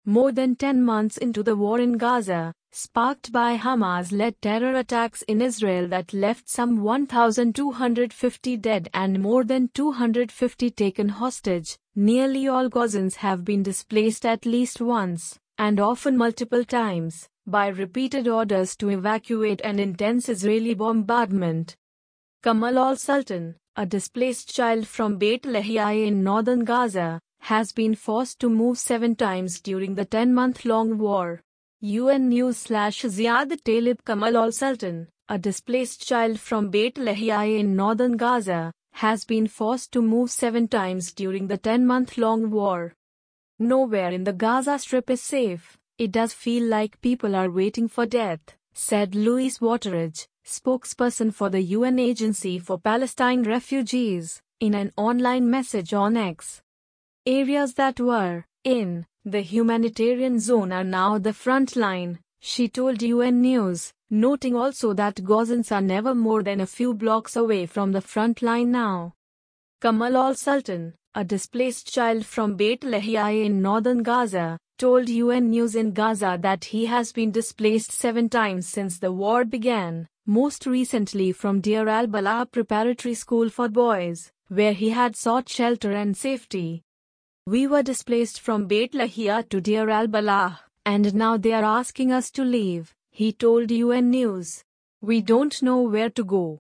more than 10 months into the war in Gaza, sparked by Hamas-led terror attacks in Israel that left some 1,250 dead and more than 250 taken hostage, nearly all Gazans have been displaced at least once, and often multiple times, by repeated orders to evacuate and intense Israeli bombardment. Kamal al-Sultan, a displaced child from Beit Lahia in northern Gaza, has been forced to move 7 times during the 10-month-long war. UN News/Ziad Talib Kamal al-Sultan, a displaced child from Beit Lahia in northern Gaza, has been forced to move 7 times during the 10-month-long war. Nowhere in the Gaza Strip is safe. It does feel like people are waiting for death, said Louise Wateridge, spokesperson for the UN Agency for Palestine Refugees, in an online message on X. Areas that were in the humanitarian zone are now the front line, she told UN News, noting also that Gazans are never more than a few blocks away from the front line now. Kamal al-Sultan, a displaced child from Beit Lahia in northern Gaza, told UN News in Gaza that he has been displaced 7 times since the war began, most recently from Deir al-Balah Preparatory School for Boys, where he had sought shelter and safety. We were displaced from Beit Lahia to Deir al-Balah, and now they are asking us to leave, he told UN News. We don't know where to go.